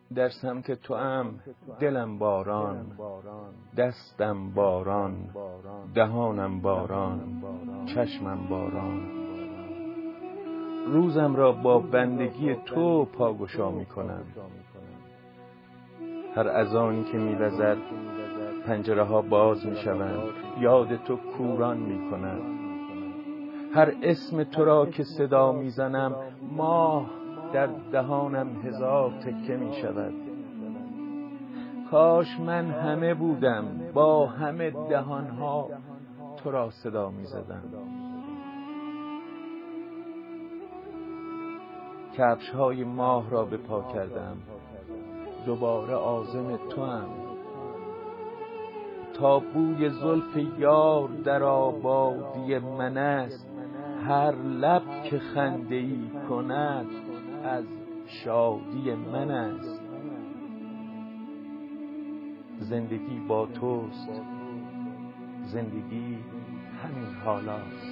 در سمت توام دلم باران، دستم باران، دهانم باران، چشمم باران. روزم را با بندگی تو پاگشا می کنم. هر اذانی که می وزد پنجره ها باز می شوند، یاد تو کوران می کند. هر اسم تو را که صدا می زنم، ماه در دهانم هزار تکه می شود. کاش من همه بودم، با همه دهانها تو را صدا می زدم. کفش های ماه را به پا کردم، دوباره عازم توام. تا بوی زلف یار در آبادی من است، هر لب که خنده‌ای کند از شادی من است. زندگی با توست، زندگی همین حالاست.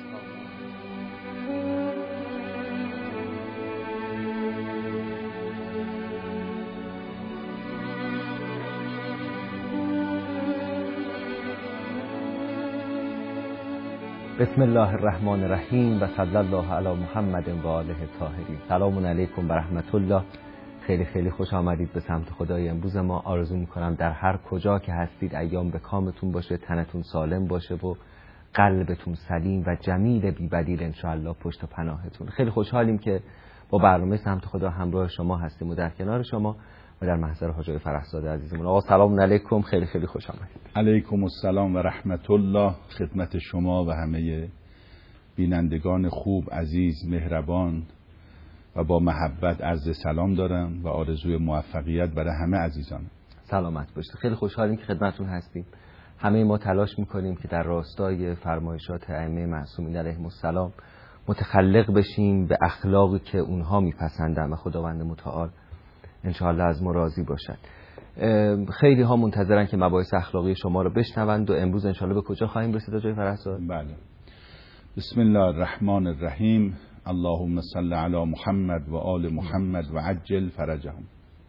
بسم الله الرحمن الرحیم و صلی الله علی محمد و آله الطاهرین. سلام علیکم و رحمت الله. خیلی خیلی خوش آمدید به سمت خدای امروز ما. آرزو میکنم در هر کجا که هستید ایام به کامتون باشه، تنتون سالم باشه و قلبتون سلیم و جمیل بی بدیل انشاءالله پشت و پناهتون. خیلی خوشحالیم که با برنامه سمت خدا همراه شما هستیم و در کنار شما و در محضر حاج فرهزاد عزیزمون. آقا سلام علیکم، خیلی خیلی خوش آمدید. علیکم السلام و رحمت الله. خدمت شما و همه بینندگان خوب، عزیز، مهربان و با محبت عرض سلام دارم و آرزوی موفقیت برای همه عزیزان. سلامت باشید. خیلی خوشحالیم که خدمتتون هستیم. همه ما تلاش میکنیم که در راستای فرمایشات ائمه معصومین علیهم السلام متخلق بشیم به اخلاقی که اونها میپسندن و خداوند متعال انشاءالله از ما راضی باشد. خیلی ها منتظرن که مباحث اخلاقی شما رو بشنوند و امروز انشاءالله به کجا خواهیم رسید آقای فرهزاد؟ بله. بسم الله الرحمن الرحیم. اللهم صل علی محمد و آل محمد و عجل فرجهم.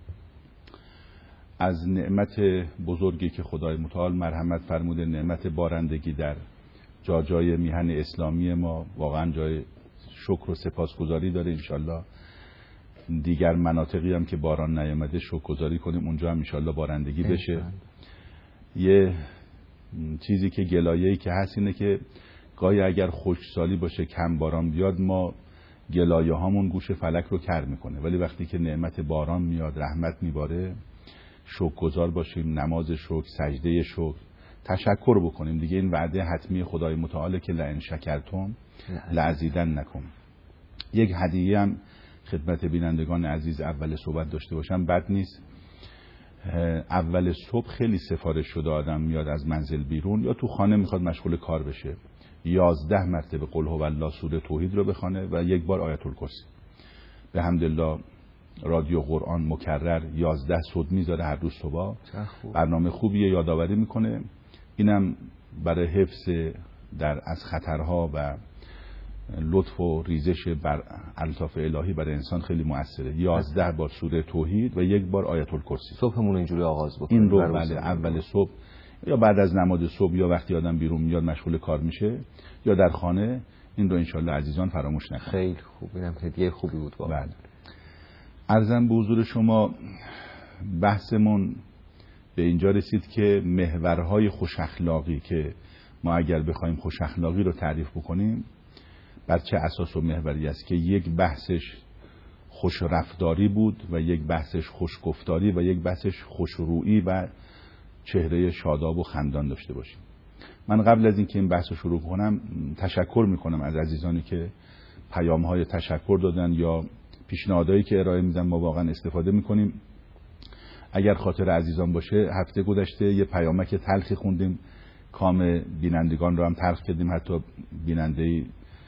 از نعمت بزرگی که خدای متعال مرحمت فرموده، نعمت بارندگی در جای میهن اسلامی ما، واقعا جای شکر و سپاسگزاری داره. انشالله دیگر مناطقی هم که باران نیامده شکرگزاری کنیم، اونجا هم انشالله بارندگی بشه. یه چیزی که گلایه‌ای که هست اینه که گاهی اگر خشکسالی باشه، کم باران بیاد، ما گلایه هامون گوش فلک رو کر میکنه، ولی وقتی که نعمت باران میاد، رحمت میباره، شکرگزار باشیم، نماز شکر، سجده شکر، تشکر بکنیم دیگه. این وعده حتمی خدای متعال که لئن شکرتم لازیدنکم. یک هدیه هم خدمت بینندگان عزیز اول صحبت داشته باشم بد نیست. اول صبح خیلی سفارش شده آدم میاد از منزل بیرون یا تو خانه میخواد مشغول کار بشه، 11 مرتبه قل هو الله سوره توحید رو بخونه و یک بار آیت الکرسی. به حمدالله رادیو قرآن مکرر 11 صد میذاره هر روز صبح. برنامه خوبیه، یادآوری میکنه. اینم برای حفظ از خطرها و لطف و ریزش بر الطاف الهی برای انسان خیلی موثره. 11 بار سوره توحید و یک بار آیت الکرسی. صبحمون اینجوری آغاز بکنیم. این رو بله اول صبح یا بعد از نماز صبح یا وقتی آدم بیرون میاد مشغول کار میشه یا در خانه، این رو انشالله عزیزان فراموش نکنید. خیلی خوب. اینم هدیه خوبی بود واقعا. بله. عرضم به حضور شما بحثمون به اینجا رسید که محورهای خوش اخلاقی که ما اگر بخوایم خوش اخلاقی رو تعریف بکنیم بر چه اساس و محوری است که یک بحثش خوش رفتاری بود و یک بحثش خوش گفتاری و یک بحثش خوش رویی و چهره شاداب و خندان داشته باشیم. من قبل از اینکه این بحث رو شروع کنم تشکر میکنم از عزیزانی که پیام‌های تشکر دادن یا پیشنهادایی که ارائه میدن، ما واقعا استفاده میکنیم. اگر خاطر عزیزان باشه هفته گذشته یه پیامک تلخی خوندیم، کام بینندگان رو هم تلخ کردیم. حتی بیننده‌ای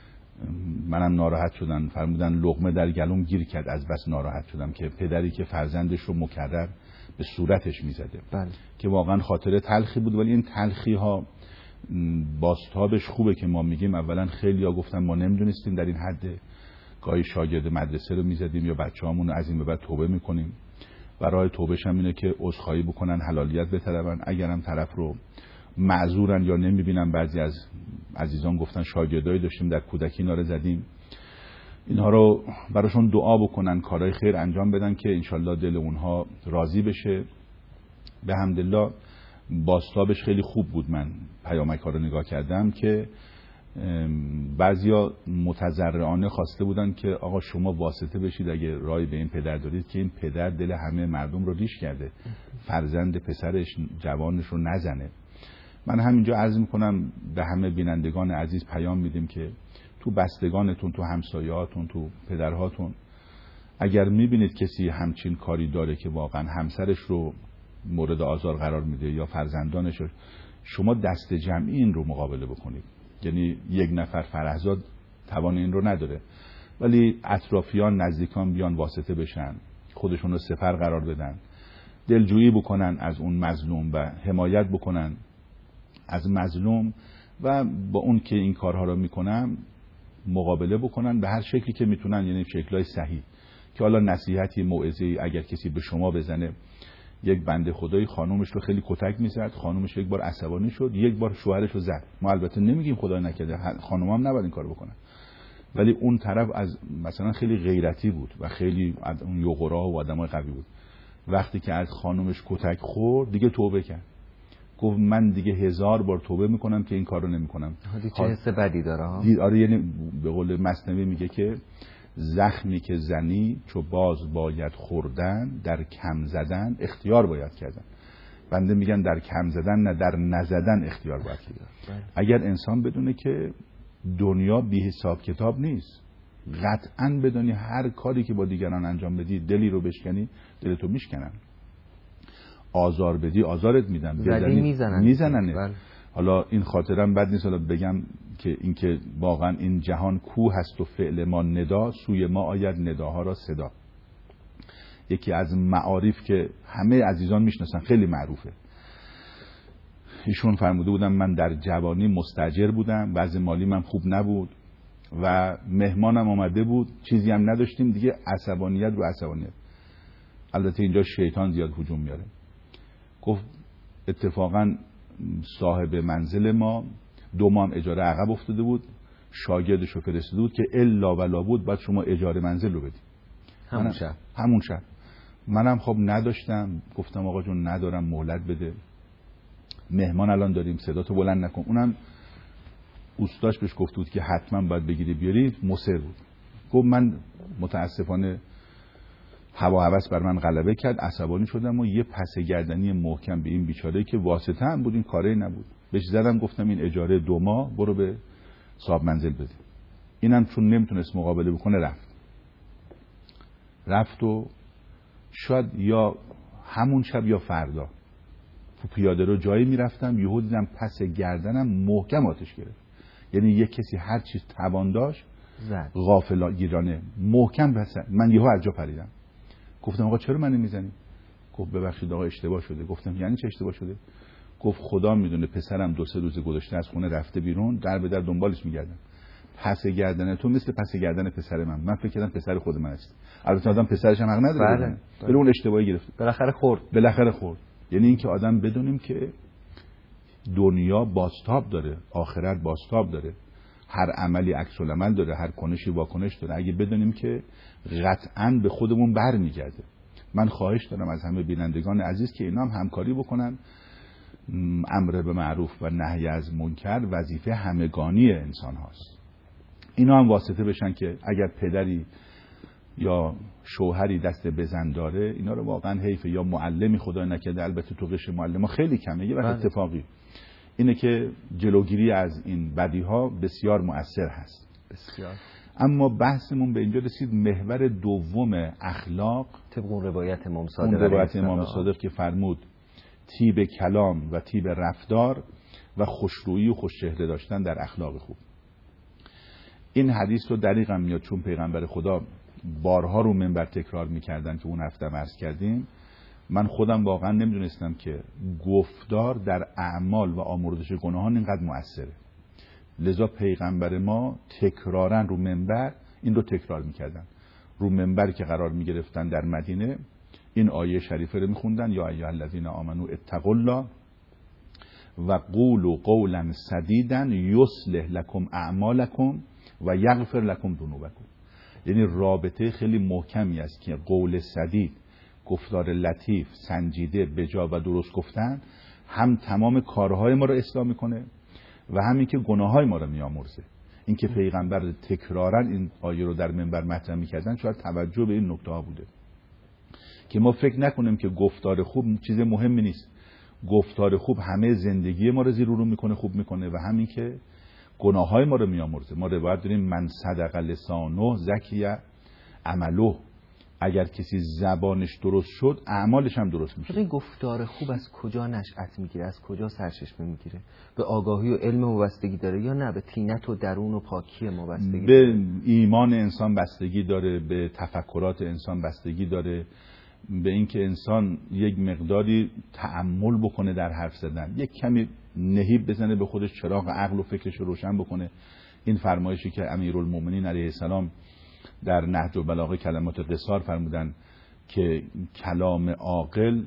منم ناراحت شدن، فرمودن لقمه در گلوم گیر کرد از بس ناراحت شدم که پدری که فرزندش رو مکرر به صورتش میزده. بله. که واقعا خاطره تلخی بود، ولی این تلخی ها بازتابش خوبه که ما میگیم. اولا خیلی ها گفتن ما نمیدونستیم در این حد، گاهی شاگرد مدرسه رو میزدیم یا بچه‌هامون رو از این به بعد توبه میکنیم. و راه توبهش هم اینه که عذرخواهی بکنن، حلالیت بطلبن. اگرم طرف رو معذورن یا نمیبینن، بعضی از عزیزان گفتن شاگردایی داشتیم در کودکی اینا رو زدیم، اینها رو براشون دعا بکنن، کارهای خیر انجام بدن که انشالله دل اونها راضی بشه. به حمدالله بازتابش خیلی خوب بود. من پیامک ها رو نگاه کردم که بعضیا متضرعانه خواسته بودن که آقا شما واسطه بشید اگه رای به این پدر دارید که این پدر دل همه مردم رو ریش کرده، فرزند پسرش جوانش رو نزنه. من همینجا عرض میکنم به همه بینندگان عزیز پیام میدیم که تو بستگانتون، تو همسایه‌هاتون، تو پدرهاتون اگر میبینید کسی همچین کاری داره که واقعا همسرش رو مورد آزار قرار میده یا فرزندانش، شما دست جمعی این رو مقابله بکنید. یعنی یک نفر فرهزاد توان این رو نداره، ولی اطرافیان نزدیکان بیان واسطه بشن، خودشون رو سپر قرار بدن، دلجویی بکنن از اون مظلوم و حمایت بکنن از مظلوم و با اون که این کارها رو میکنن مقابله بکنن به هر شکلی که میتونن، یعنی شکلای صحیح که حالا نصیحتی، موعظه‌ای اگر کسی به شما بزنه. یک بنده خدایی خانومش رو خیلی کتک میزد، خانومش یک بار عصبانی شد، یک بار شوهرش رو زد. ما البته نمیگیم خدای نکرده خانوما هم نباید این کارو بکنن، ولی اون طرف از مثلا خیلی غیرتی بود و خیلی اون یوغرا و آدمای قوی بود. وقتی که از خانومش کتک خورد دیگه توبه کرد، گفت من دیگه 1000 بار توبه میکنم که این کارو نمیکنم. چه حس بدی داره. آره، یعنی به قول مثنوی میگه که زخمی که زنی چو باز باید خوردن، در کم زدن اختیار باید کردن. بنده میگن در کم زدن نه، در نزدن اختیار باید کردن. اگر انسان بدونه که دنیا بی حساب کتاب نیست، قطعاً بدونی هر کاری که با دیگران انجام بدی، دلی رو بشکنی دلتو میشکنن، آزار بدی آزارت میدن، بزنی میزنن. حالا این خاطرم بد نیست حالا بگم که اینکه واقعا این جهان کوه هست و فعل ما ندا، سوی ما آید نداها را صدا. یکی از معارف که همه عزیزان میشناسن، خیلی معروفه. ایشون فرموده بودن من در جوانی مستاجر بودم، وضع مالی من خوب نبود و مهمانم آمده بود، چیزی هم نداشتیم دیگه، عصبانیت رو عصبانیت. البته اینجا شیطان زیاد هجوم میاره. گفت اتفاقا صاحب منزل ما 2 ماه اجاره عقب افتاده بود، شاگردش رو فرستاده بود که الا ولا بود بعد شما اجاره منزل رو بدی همون شب. منم خب نداشتم، گفتم آقا جون ندارم، مهلت بده، مهمان الان داریم، صداتو بلند نکن. اونم اوستاش بهش گفته بود که حتما باید بگیری بیاری، مصر بود. گفت من متاسفانه هوا هوس بر من غلبه کرد، عصبانی شدم و یه پس گردنی محکم به این بیچاره که واسطه هم بود، این کاری نبود، بهش زدم، گفتم این اجاره 2 ماه برو به صاحب منزل بده. اینم چون نمیتونست مقابله بکنه رفت و شاید یا همون شب یا فردا تو پیاده رو جایی میرفتم، یهو دیدم پس گردنم محکم آتش گرفت. یعنی یک کسی هر چیز توان داشت غافلگیرانه محکم بزد. من یهو از جا پریدم، گفتم آقا چرا منو میزنی؟ گفت ببخشید آقا اشتباه شده. گفتم یعنی چه اشتباه شده؟ گفت خدا میدونه پسرم 2-3 روز گذشته از خونه رفته بیرون، در به در دنبالش میگردم، پس گردن تو مثل پس گردن پسر من فکر کردم پسر خود من است. البته آدم پسرش هم حق نداره، ولی اون اشتباهی گرفت، بالاخره خورد. یعنی این که آدم بدونیم که دنیا بازتاب داره، آخرت بازتاب داره، هر عملی عکس العمل داره، هر کنشی واکنش داره. اگه بدونیم که قطعاً به خودمون برمیگرده. من خواهش دارم از همه بینندگان عزیز که اینا هم همکاری بکنن. امر به معروف و نهی از منکر وظیفه همگانی انسان هاست. اینا هم واسطه بشن که اگر پدری یا شوهری دست بزن داره، اینا رو واقعا حیف، یا معلمی خدای نکرده، البته تو قش معلم ها خیلی کمه، یه وقت اتفاقی اینه که جلوگیری از این بدی ها بسیار مؤثر هست. بسیار. اما بحثمون به اینجا رسید، محور دوم اخلاق طبق اون روایت امام صادق که فرمود طیب کلام و طیب رفتار و خوشرویی و خوشچهره داشتن در اخلاق خوب. این حدیث رو دقیقاً میاد چون پیغمبر خدا بارها رو منبر تکرار میکردن که اون هفته عرض کردیم. من خودم واقعا نمیدونستم که گفتار در اعمال و آمرزش گناهان اینقدر مؤثره. لذا پیغمبر ما تکرارن رو منبر این رو تکرار میکردن. رو منبر که قرار میگرفتن در مدینه این آیه شریفه رو میخوندن یا ایها الذین آمنو اتقوا الله و قولوا قولا سدیدا یصلح لكم اعمالکم و یغفر لكم ذنوبکم. یعنی رابطه خیلی محکمی است که قول سدید، گفتار لطیف، سنجیده، بجا و درست گفتن هم تمام کارهای ما رو اصلاح میکنه و همین که گناههای ما رو میامرزه. این که پیغمبر تکرارا این آیه رو در منبر مطرح میکردن شاید توجه به این نکته ها بوده که ما فکر نکنیم که گفتار خوب چیز مهمی نیست. گفتار خوب همه زندگی ما رو زیر و رو میکنه، خوب میکنه و همین که گناههای ما رو میامرزه. ما روایت داریم من صدق لسانه زکی عمله، اگر کسی زبانش درست شد اعمالش هم درست میشه. این گفتار خوب از کجا نشأت میگیره؟ از کجا سرچشمه میگیره؟ به آگاهی و علم وابستگی داره یا نه به طینت و درون و پاکی ما بستگی داره؟ به ایمان انسان بستگی داره، به تفکرات انسان بستگی داره، به اینکه انسان یک مقداری تأمل بکنه در حرف زدن، یک کمی نهیب بزنه به خودش، چراغ عقل و فکرش رو روشن بکنه. این فرمایشی که امیرالمومنین علیه السلام در نهج البلاغه کلمات قصار فرمودن که کلام عاقل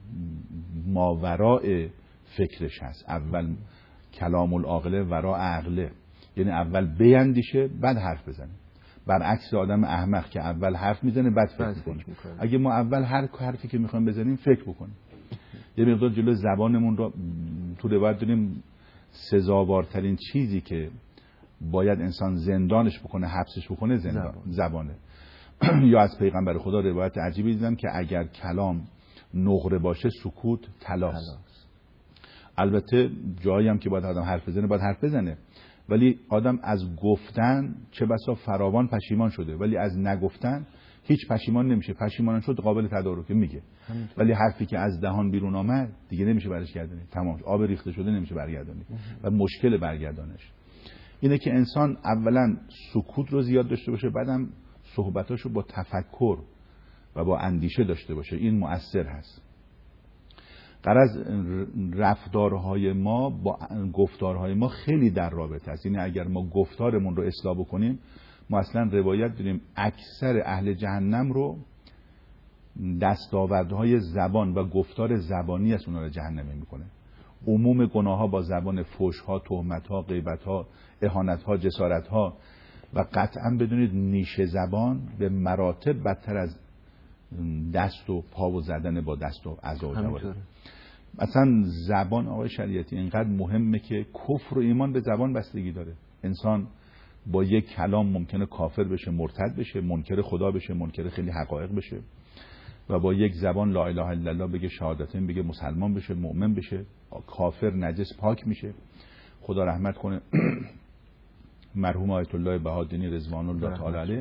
ماوراء فکرش هست. اول کلام العاقله وراء عقله، یعنی اول بیندیشه بعد حرف بزنه. برعکس آدم احمق که اول حرف میزنه بعد فکر میکنه. اگه ما اول هر حرفی که میخوایم بزنیم فکر بکنیم. یه مقدار جلو زبانمون رو تو روایت داریم سزاوارترین چیزی که باید انسان زندانش بکنه، حبسش بکنه، زبانه. یا از پیغمبر خدا روایت عجیبی دیدم که اگر کلام نقره باشه سکوت طلاست. البته جایی هم که باید آدم حرف بزنه باید حرف بزنه، ولی آدم از گفتن چه بسا فراوان پشیمان شده ولی از نگفتن هیچ پشیمان نمیشه. پشیمان شد قابل تدارکه میگه، ولی حرفی که از دهان بیرون آمد دیگه نمیشه برش گردونی، تمام آب ریخته شده نمیشه برگردونی و مشکل برگردانش اینه که انسان اولا سکوت رو زیاد داشته باشه، بعدم صحبتاشو با تفکر و با اندیشه داشته باشه. این مؤثر هست. غرض رفتارهای ما با گفتارهای ما خیلی در رابطه است. یعنی اگر ما گفتارمون رو اصلاح بکنیم، ما اصلا روایت داریم اکثر اهل جهنم رو دستاوردهای زبان و گفتار زبانی از اونها رو جهنمی میکنه. عموم گناه‌ها با زبان، فحش‌ها، تهمت‌ها، غیبت‌ها، اهانت‌ها، جسارت‌ها و قطعاً بدونید نیش زبان به مراتب بدتر از دست و پا و زدن با دست و اعضا و جوارح. مثلا زبان آقای شریعتی اینقدر مهمه که کفر و ایمان به زبان بستگی داره. انسان با یک کلام ممکنه کافر بشه، مرتد بشه، منکر خدا بشه، منکر خیلی حقایق بشه، و با یک زبان لا اله الا الله بگه، شهادتین بگه، مسلمان بشه، مؤمن بشه، کافر نجس پاک میشه. خدا رحمت کنه مرحوم آیت الله بهادینی رضوان الله تعالی علیه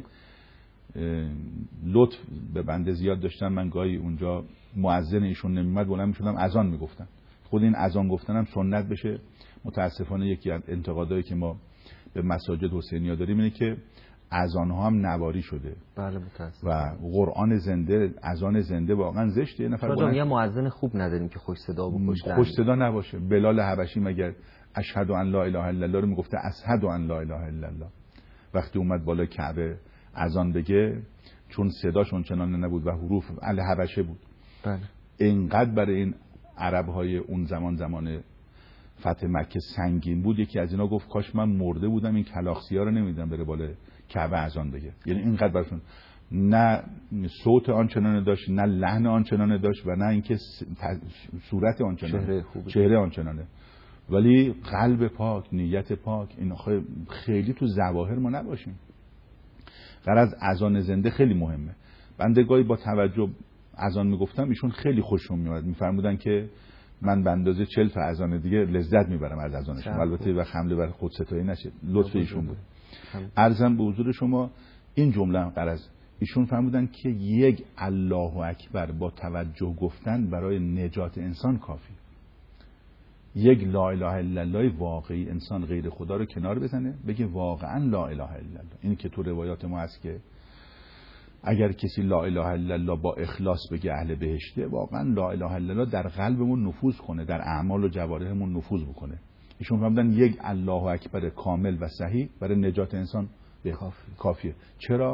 لطف به بنده زیاد داشتن. من گاهی اونجا مؤذن ایشون نمیمد بلند میشدم اذان میگفتن. خود این اذان گفتن هم سنت بشه. متاسفانه یکی از انتقادایی که ما به مساجد حسینی‌ها داریم اینه که اذان ها هم نواری شده. بله متاسفم. و قرآن زنده، اذان زنده واقعا زشته. یه نفر راجع یه مؤذن خوب نداریم که خوش صدا و خوش صدا نباشه. بلال حبشی مگر اشهد ان لا اله الا الله رو میگفته اشهد ان لا اله الا الله. وقتی اومد بالا کعبه اذان بگه، چون صداش اونچنان نبود و حروف الحبشه بود. بله. اینقدر برای این عرب‌های اون زمان فتح مکه سنگین بود. یکی از اینا گفت کاش من مرده بودم این کلاخسیا رو نمیدیدم بره بالا کعبه اذان بگه. یعنی اینقدر براشون نه صوت آنچنانه داشت، نه لحن آنچنانه داشت و نه اینکه صورت آنچنانه، چهره آنچنانه، ولی قلب پاک، نیت پاک. این خیلی تو ظواهر ما نباشیم. غرض اذان زنده خیلی مهمه. بنده گاهی با توجه اذان میگفتم، ایشون خیلی خوششون میاد، میفرمودن که من به اندازه 40 تا اذان دیگه لذت میبرم از اذانشون. البته و حمله بر خودستایی نشه، لطف ایشون بود. عرضم به حضور شما این جمله هم غرض ایشون فرمودن که یک الله اکبر با توجه گفتن برای نجات انسان کافی. یک لا اله الا الله واقعی، انسان غیر خدا رو کنار بزنه بگه واقعا لا اله الا الله. این که تو روایات ما هست که اگر کسی لا اله الا الله با اخلاص بگه اهل بهشته، واقعا لا اله الا الله در قلبمون نفوذ کنه، در اعمال و جوارحمون نفوذ بکنه. ایشون فرمودن یک الله اکبر کامل و صحیح برای نجات انسان کافیه. چرا؟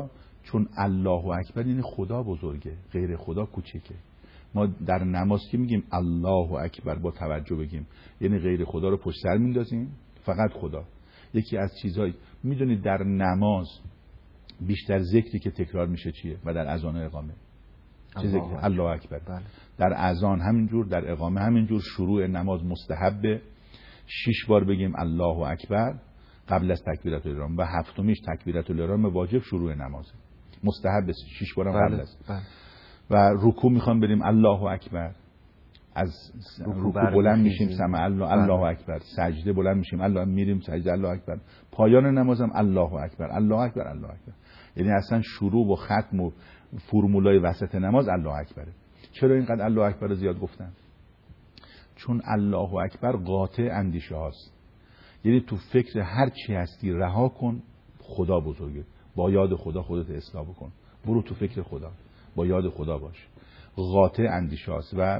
چون الله اکبر یعنی خدا بزرگه، غیر خدا کوچیکه. ما در نماز که میگیم الله اکبر با توجه بگیم، یعنی غیر خدا رو پشت سر میندازیم، فقط خدا. یکی از چیزهای میدونید در نماز بیشتر ذکری که تکرار میشه چیه؟ و در اذان و اقامه چه ذکر؟ الله اکبر. در اذان همینجور، در اقامه همینجور. شروع نماز مستحبه 6 بار بگیم الله اکبر قبل از تکبیرت الاحرام و هفتمیش تکبیرت الاحرام واجب شروع نمازه. مستحب 6 بار قبل است. و رکوع میخوام بریم الله اکبر، از رکوع بلند میشیم سمع الله اکبر، سجده بلند میشیم الله، میریم سجده الله اکبر، پایان نمازم الله اکبر الله اکبر الله اکبر. یعنی اصلا شروع و ختم و فرمولای وسط نماز الله اکبره. چرا اینقدر الله اکبر زیاد گفتن؟ چون الله اکبر قاطع اندیشه هاست. یعنی تو فکر هر چی هستی رها کن، خدا بزرگه، با یاد خدا خودت اصلاح بکن، برو تو فکر خدا، با یاد خدا باش. قاطع اندیشه هاست. و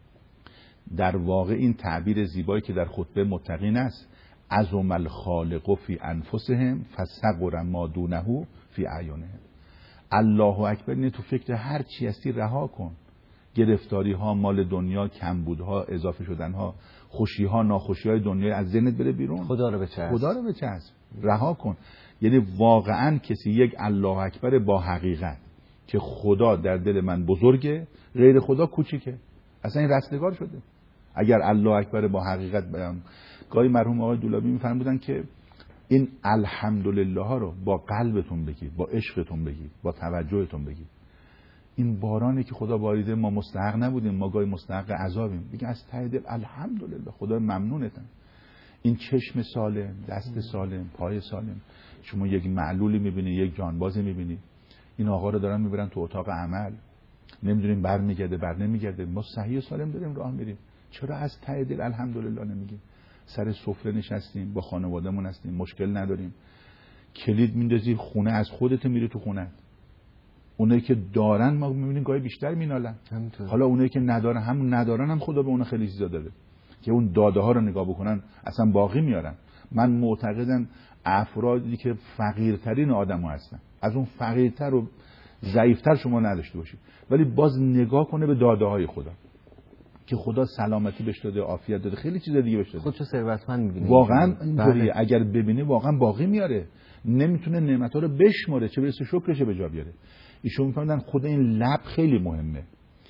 در واقع این تعبیر زیبایی که در خطبه متقین است، عظم الخالق فی انفسهم فصغر ما دونه فی اعینهم. الله اکبر اینه تو فکر هر چی هستی رها کن، گرفتاری ها، مال دنیا، کمبودها، اضافه شدن ها، خوشی ها، ناخوشی های دنیا از ذهنت بره بیرون. خدا رو بچسب، خدا رو بچسب، رها کن. یعنی واقعا کسی یک الله اکبر با حقیقت که خدا در دل من بزرگه، غیر خدا کوچیکه، اصلا این رستگار شده. اگر الله اکبر با حقیقت بیان، گاهی مرحوم آقای دولابی میفرمودن که این الحمدلله ها رو با قلبتون بگید، با عشقتون بگید، با توجهتون بگید. این بارانی که خدا باریده ما مستحق نبودیم، ما گاهی مستحق عذابیم، دیگه از ته دل الحمدلله خدا ممنونتم. این چشم سالم، دست سالم، پای سالم. شما یک معلولی میبینی، یک جانبازی میبینی، این آقا رو دارن میبرن تو اتاق عمل، نمیدونیم بر میگرده بر نمیگرده، ما صحیح و سالم داریم راه میریم. چرا از ته دل الحمدلله نمیگیم؟ سر سفره نشستیم، با خانوادهمون هستیم، مشکل نداریم. کلید میندازی خونه، از خودت میری تو خونه. اونایی که دارن ما میبینیم گاهی بیشتر مینالن. حالا اونایی که ندارن، همون ندارن هم خدا به اون خیلی چیزا داده که اون داده ها رو نگاه بکنن اصلا باقی میارن. من معتقدم افرادی که فقیرترین آدم‌ها هستن، از اون فقیرتر و ضعیفتر شما نداشته باشید، ولی باز نگاه کنه به داده های خدا که خدا سلامتی بهش داده، عافیت داده، خیلی چیزا دیگه بهش داده. خودشو ثروتمند می‌بینه. واقعا اینطوریه. اگر ببینه واقعا باقی میاره، نمیتونه نعمت‌ها رو بشماره، چه برسه شکرش به جا بیاره. ایشون می‌فهمن خود این لب خیلی مهمه.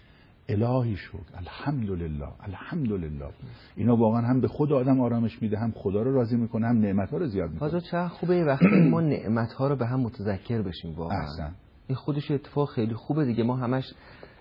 الهی شکر، الحمدلله الحمدلله. اینا واقعا هم به خود آدم آرامش میده، هم خدا رو راضی میکنه، هم نعمت‌ها رو زیاد میکنه. حاجا چقدر خوبه این وقتی ما نعمت‌ها رو به هم متذکر بشیم واقعا. احسن. این خودش اتفاق خیلی خوبه دیگه. ما همش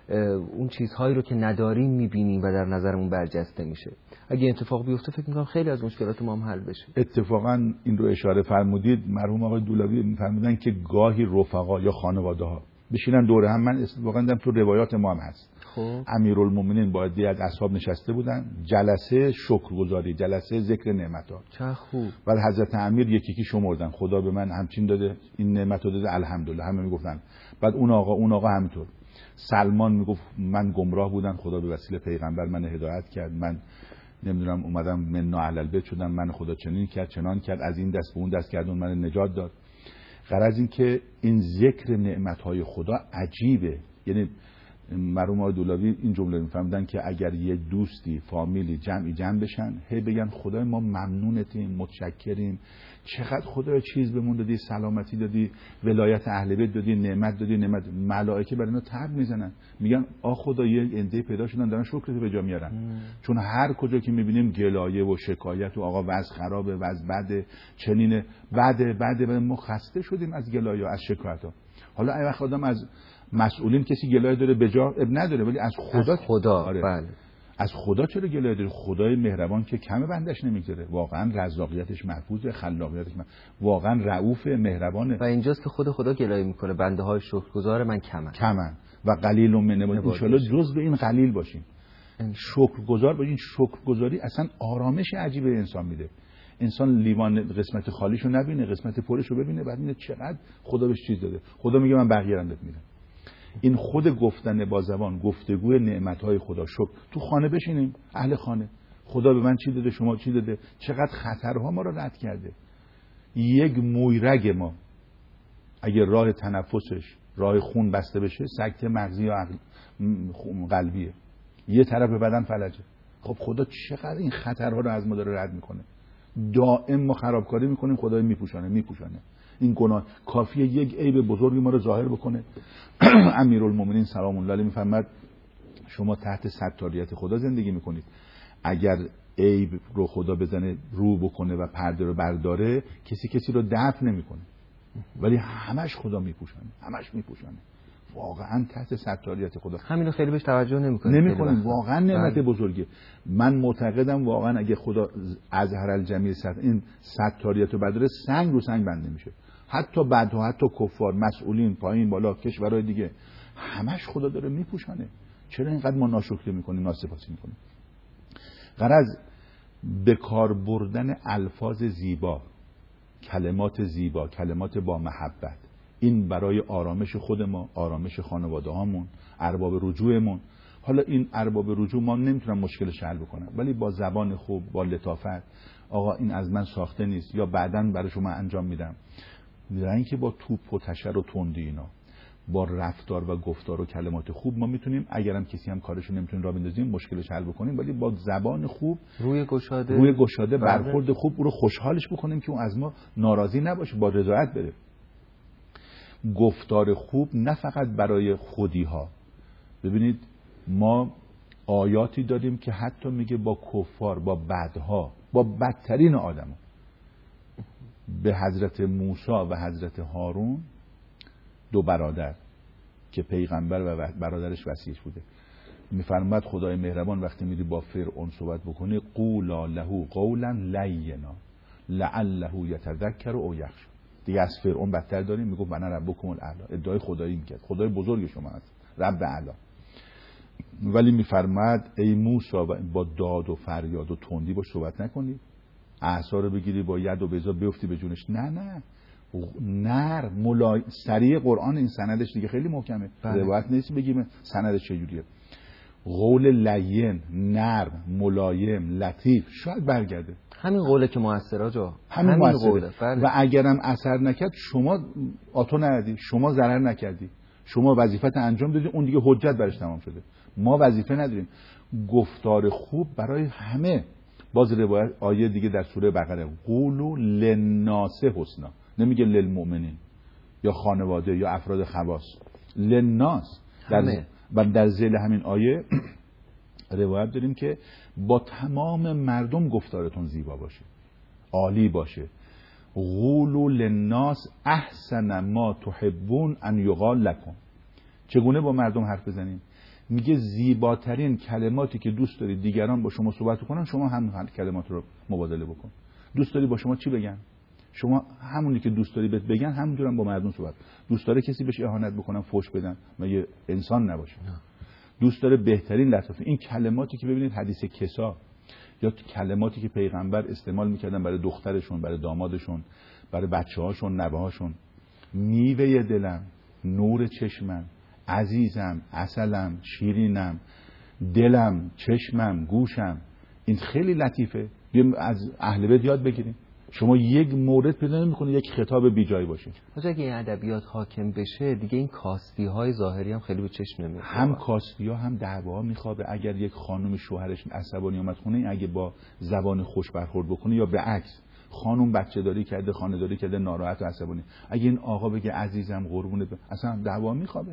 اون چیزهایی رو که نداریم میبینیم و در نظرمون برجسته میشه. اگه اتفاق بیفته فکر میکنم خیلی از مشکلات ما هم حل بشه. اتفاقا این رو اشاره فرمودید، مرحوم آقای دولابی میفرمودن که گاهی رفقا یا خانواده ها بشینن دوره هم، من واقعا دیدم تو روایات ما هم هست. خب امیرالمومنین با عده‌ای از اصحاب نشسته بودن، جلسه شکرگزاری، جلسه ذکر نعمت‌ها. چه خوب. بعد حضرت امیر یکی شمردن، خدا به من همچین داده، این نعمت رو داده، الحمدلله. همه میگفتن. بعد اون آقا همینطور. سلمان میگفت من گمراه بودم، خدا به وسیله پیغمبر من هدایت کرد، من نمیدونم اومدم منا علی البیت شدم، من خدا چنین کرد چنان کرد، از این دست به اون دست کرد، اون من نجات داد. غرض این که این ذکر نعمت‌های خدا عجیبه. یعنی مرحوم آقای دولابی این جمله میفهمیدن که اگر یه دوستی، فامیلی، جمع بشن، هی بگن خدای ما ممنونتیم، متشکریم، چقدر خدای چیز بهمون دادی، سلامتی دادی، ولایت اهل بیت دادی، نعمت دادی، نعمت. ملائکه برای اینا تب میزنن، میگن آ خدا یه عده پیدا شدن دارن شکرت به جا میارن. چون هر کجا که میبینیم گلایه و شکایت و آقا وضع خرابه، وضع بده، چنینه، بده ما خسته شدیم از گلایه و از شکایت ها. حالا اگه وقت آدم از مسئولین کسی گلایه داره به جا نداره، ولی از خدا آره. بله. از خدا چرا گلایه داره؟ خدای مهربان که کم بندش نمیگذاره، واقعا رزاقیتش محفوظه، خلاقیتش واقعا رؤوف مهربانه. و اینجاست که خدا گلایه میکنه بنده های شکرگزار من کمن و قلیل من عبادی. ان شاءالله جزء این قلیل باشیم، شکرگزار باشین. شکرگزاری اصلا آرامش عجیبه انسان میده. انسان لیوان قسمت خالیشو نبینه، قسمت پرشو ببینه، بعد اینه چقدر خدا بهش چیز داده. خدا میگه من بقیه رو بهت میدم. این خود گفتن با زبان، گفتگوی نعمت‌های خدا، شکر. تو خانه بشینیم، اهل خانه، خدا به من چی داده، شما چی داده، چقدر خطرها ما رو رد کرده. یک موی رگ ما اگه راه تنفسش، راه خون بسته بشه، سکته مغزی یا قلبیه، یه طرف بدن فلجه. خب خدا چقدر این خطرها رو از ما داره رد میکنه. دائم ما خرابکاری میکنیم، خدا میپوشانه. این گناه کافیه یک عیب بزرگی ما رو ظاهر بکنه. امیرالمومنین سلام الله علیه میفرماد شما تحت ستاریت خدا زندگی میکنید. اگر عیب رو خدا بزنه رو بکنه و پرده رو برداره، کسی رو دفع نمیکنه، ولی همش خدا میپوشانه، همش میپوشانه. واقعا تحت ستاریت خدا. همینو خیلی بهش توجه نمیکنه. واقعا نعمت بزرگه. من معتقدم واقعا اگه خدا اظهر الجمیل این ستاریت رو برداره، سنگ رو سنگ بند نمیشه. حتی بدها، حتی کفار، مسئولین، پایین بالا، کشورهای دیگه، همش خدا داره میپوشانه. چرا اینقدر ما ناشکری میکنیم، ناسپاسی میکنیم؟ غرض به کار بردن الفاظ زیبا، کلمات زیبا، کلمات با محبت، این برای آرامش خود ما، آرامش خانواده هامون، ارباب رجوعمون. حالا این ارباب رجوع ما نمیتونن مشکلش حل بکنن، ولی با زبان خوب، با لطافت، آقا این از من ساخته نیست، یا بعداً برای شما انجام میدم. نه اینکه با توپ و تشر و تندی، اینا با رفتار و گفتار و کلمات خوب ما میتونیم، اگرم کسی هم کارشو نمیتونه راه بندازیم، مشکلش حل بکنیم، ولی با زبان خوب، روی گشاده برخورد خوب او رو خوشحالش بکنیم که اون از ما ناراضی نباشه، با رضایت بره. گفتار خوب نه فقط برای خودی ها. ببینید ما آیاتی داریم که حتی میگه با کفار، با بدها، با بدترین آدم. به حضرت موسی و حضرت هارون، دو برادر که پیغمبر و برادرش وصیش بوده، میفرماد خدای مهربان وقتی میری با فرعون صحبت بکنی، قولا له قولا لینا لعله یتذکر او یخشی. دیگه از فرعون بدتر داریم، میگه من ربکم الاعلی، ادعای خدایی میکرد، خدای بزرگ شما هست، رب اعلی. ولی میفرماد ای موسی با داد و فریاد و تندی باش صحبت نکنی، اعصا رو بگیری با ید و بیضا بیفتی به جونش. نه نر ملای سریع قرآن، این سندش دیگه خیلی محکمه. روایت نیست بگیم سندش چجوریه. قول لین، نرم، ملایم، لطیف، شاید برگرده. همین قوله که موثره جا، همین قوله. و اگرم اثر نکرد، شما آتو ندادی، شما ضرر نکردی، شما وظیفت انجام دادی، اون دیگه حجت برش تمام شده. ما وظیفه نداریم. گفتار خوب برای همه. باز روایت آیه دیگه در سوره بقره، قولوا للناس حسنا، نمیگه للمؤمنین یا خانواده یا افراد خواص، للناس. در ذیل همین آیه روایت داریم که با تمام مردم گفتارتون زیبا باشه، عالی باشه. قولوا للناس احسن ما تحبون ان یقال لكم. چگونه با مردم حرف بزنیم؟ میگه زیباترین کلماتی که دوست داری دیگران با شما صحبت کنن، شما هم کلمات رو مبادله بکن. دوست داری با شما چی بگن؟ شما همونی که دوست داری بهت بگن همونجوری با مردم صحبت. دوست داره کسی بهش اهانت بکنن، فحش بدن، مگه انسان نباشه؟ دوست داره بهترین لطافت. این کلماتی که ببینید حدیث کسا یا کلماتی که پیغمبر استعمال میکردن برای دخترشون، برای دامادشون، برای بچه‌هاشون، نوه‌هاشون، میوه دلم، نور چشمم، عزیزم، عسلم، شیرینم، دلم، چشمم، گوشم. این خیلی لطیفه. بیایم از اهل بیت یاد بگیریم. شما یک مورد پیدا نمی‌کنید یک خطاب بیجایی باشه. اگه این ادبیات حاکم بشه دیگه این کاستی‌های ظاهری هم خیلی به چشم نمیاد. هم کاستی‌ها هم دعوا میخوابه. اگر یک خانم شوهرش عصبانی اومد خونه، اگه با زبان خوش برخورد بکنه، یا به عکس خانم بچه داری کرده، خانه داری کرده، ناراحت و عصبانی، اگه این آقا بگه عزیزم قربونت، اصلا دعوا میخوابه.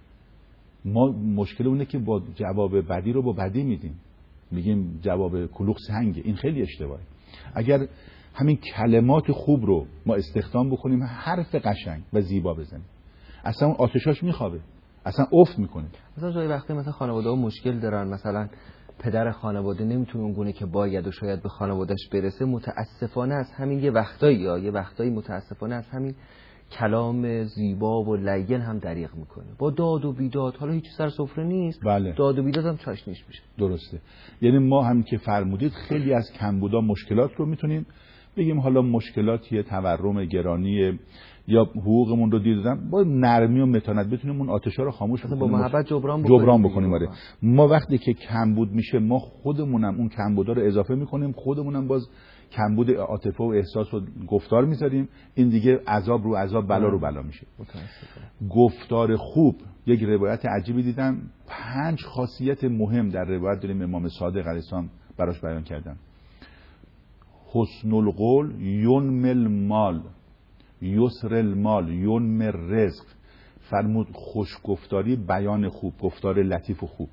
ما مشکل اونه که با جواب بدی رو با بدی میدیم، میگیم جواب کلوخ سنگه. این خیلی اشتباهه. اگر همین کلمات خوب رو ما استخدام بکنیم، حرف قشنگ و زیبا بزنیم، اصلا اون آتشاش میخوابه، اصلا افت میکنه. مثلا جای وقتی مثلا خانواده ها مشکل دارن، مثلا پدر خانواده نمیتونه اونگونه که باید و شاید به خانوادهش برسه، متاسفانه از همین یه وقتایی متاسفانه از همین کلام زیبا و لین هم دریغ میکنه. با داد و بیداد، حالا هیچ سر سفره نیست، بله. داد و بیداد هم چاشنیش میشه. درسته. یعنی ما هم که فرمودید خیلی از کمبودا مشکلات رو میتونیم بگیم حالا مشکلاتی تورم گرانی یا حقوقمون رو دیدن، با نرمی و متانت بتونیم اون آتشا رو خاموش کنیم، با محبت جبران بکنیم. آره. ما وقتی که کمبود میشه، ما خودمونم اون کمبودا رو اضافه میکنیم، خودمونم باز کمبود عاطفه و احساس و گفتار میذاریم، این دیگه عذاب رو عذاب، بلا رو بلا میشه. گفتار خوب، یک روایت عجیبی دیدم 5 خاصیت مهم در روایت داریم امام صادق علیه السلام براش بیان کردن. حسن القول ینمی المال، یسر المال ینمی الرزق. فرمود خوش گفتاری بیان خوب، گفتار لطیف و خوب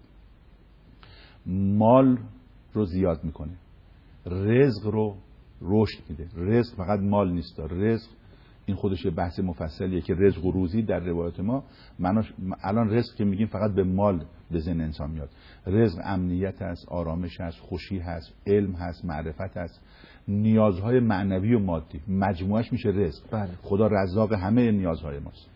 مال رو زیاد میکنه، رزق رو رشد میده. رزق فقط مال نیست، رزق این خودش یه بحث مفصلیه که رزق و روزی در روایت ما معناش الان رزق که میگیم فقط به مال به ذهن انسان میاد. رزق امنیت هست، آرامش هست، خوشی هست، علم هست، معرفت هست، نیازهای معنوی و مادی مجموعش میشه رزق. بله. خدا رزاق همه نیازهای ماست.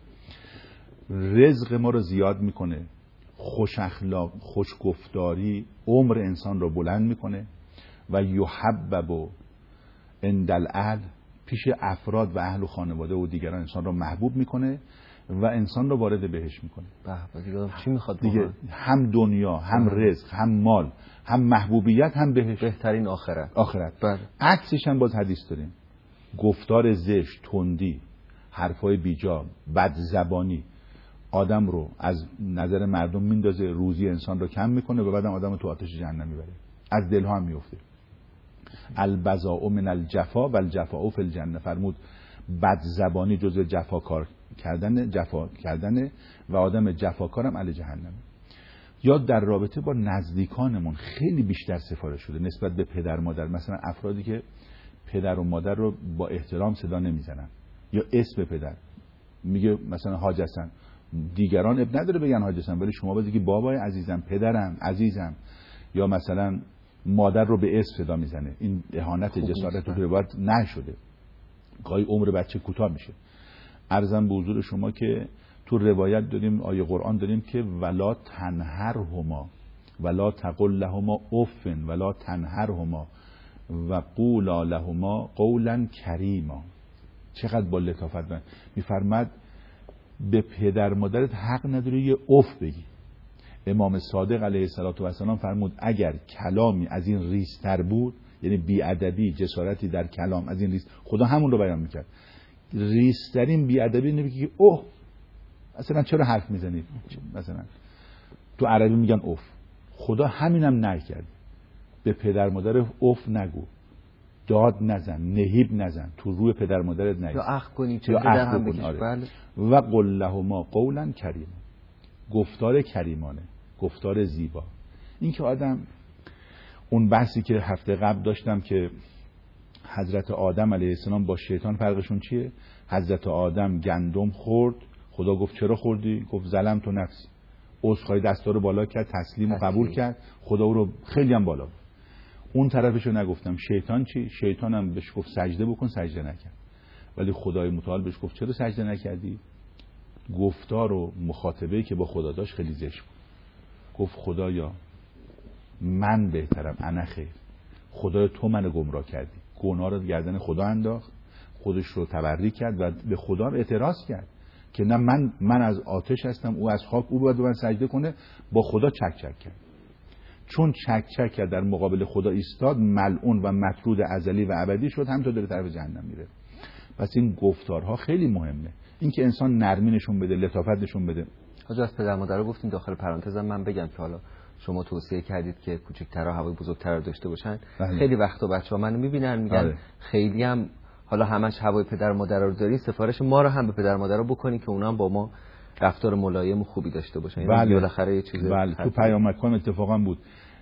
رزق ما رو زیاد میکنه. خوش اخلاق، خوش گفتاری عمر انسان رو بلند میکنه. و یحبب عند الاهل، پیش افراد و اهل و خانواده و دیگران انسان رو محبوب میکنه و انسان رو وارد بهشت میکنه. دیگه چی میخواد دیگه؟ هم دنیا، هم رزق، هم مال، هم محبوبیت، هم بهشت، بهترین آخرت. بله. عکسش هم باز حدیث داریم. گفتار زشت، تندی، حرفای بیجا، بد زبانی آدم رو از نظر مردم میندازه، روزی انسان رو کم میکنه و بعدم آدم رو تو آتش جهنم میبره، از دلها هم میفته. البذاء من الجفا و الجفاء فی الجنه. فرمود بد زبانی جزء جفا کردن و آدم جفاکارم اهل جهنم. یا در رابطه با نزدیکانمون خیلی بیشتر سفارش شده نسبت به پدر مادر. مثلا افرادی که پدر و مادر رو با احترام صدا نمیزنن یا اسم پدر میگه، مثلا حاج حسن، دیگران اب نداره بگن حاج حسن، ولی شما بگید بابای عزیزم، پدرم عزیزم. یا مثلا مادر رو به اسم صدا میزنه. این اهانت جسارت رو روایت نشده، گاهی عمر بچه کوتاه میشه. عرضم به حضور شما که تو روایت داریم، آیه قرآن داریم که ولا تنهرهما ولا تقل لهما اف ولا تنهرهما و قولا لهما قولا کریما. چقدر با لطافت میفرماد به پدر مادرت حق نداری یه اف بگی. امام صادق علیه السلام فرمود اگر کلامی از این ریزتر بود، یعنی بیادبی، جسارتی در کلام از این ریز، خدا همون رو بیان میکرد. ریزترین بیادبی نمیگه که اوه مثلا چرا حرف میزنید، مثلا تو عربی میگن اوف، خدا همینم نکرد. به پدر مادر اوف نگو، داد نزن، نهیب نزن، تو روی پدر مادرت نگو، یا اخ کنی، چه پدر هم بگیش. بله. و قل لهما قولا کریم، گفتار کریمانه، گفتار زیبا. این که آدم، اون بحثی که هفته قبل داشتم که حضرت آدم علیه السلام با شیطان فرقشون چیه؟ حضرت آدم گندم خورد، خدا گفت چرا خوردی؟ گفت ظلمت نفسی. عذرخواهی دستا رو بالا کرد، تسلیم و قبول کرد، خدا او رو خیلی هم بالا. اون طرفشو نگفتم. شیطان چی؟ شیطان هم بهش گفت سجده بکن، سجده نکرد. ولی خدای متعال بهش گفت چرا سجده نکردی؟ گفتار و مخاطبه‌ای که با خدا داشت خیلی زشت بود. گفت خدایا من بهترم، انا خیر. خدایا تو منو گمراه کردی. گناه رو گردن خدا انداخت، خودش رو تبری کرد و به خدا اعتراض کرد که نه من از آتش هستم، او از خاک، او باید به من سجده کنه. با خدا چک چک کرد. چون چک چک کرد در مقابل خدا ایستاد، ملعون و مطرود ازلی و ابدی شد، همینطور داره طرف جهنم میره. پس این گفتارها خیلی مهمه، این که انسان نرمی نشون بده، لطافت نشون بده. حاجی از پدر مادر رو گفتیم، داخل پرانتزم من بگم که حالا شما توصیه کردید که کوچکترها هوای بزرگتر رو داشته باشن. بله. خیلی وقتا بچه‌ها منو میبینن میگن بله. خیلی هم حالا همش هوای پدر مادر رو داری، سفارش ما رو هم به پدر مادر رو بکنی که اونا هم با ما رفتار ملایم و خوبی داشته باشن. بله. بالاخره یه چیزی بله. تو پیامکان اتفاقا بود.